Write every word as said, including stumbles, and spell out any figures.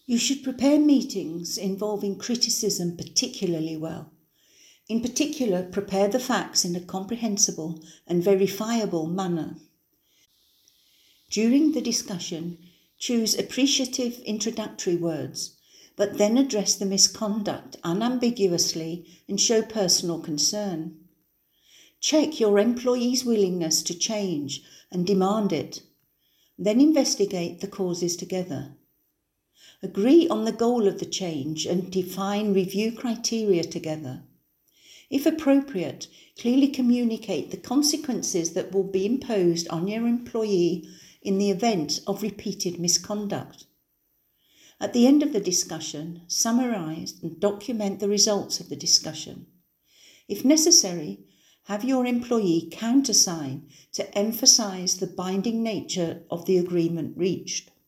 You should prepare meetings involving criticism particularly well. In particular, prepare the facts in a comprehensible and verifiable manner. During the discussion, choose appreciative introductory words, but then address the misconduct unambiguously and show personal concern. Check your employees' willingness to change and demand it. Then investigate the causes together. Agree on the goal of the change and define review criteria together. If appropriate, clearly communicate the consequences that will be imposed on your employee in the event of repeated misconduct. At the end of the discussion, summarise and document the results of the discussion. If necessary, have your employee countersign to emphasise the binding nature of the agreement reached.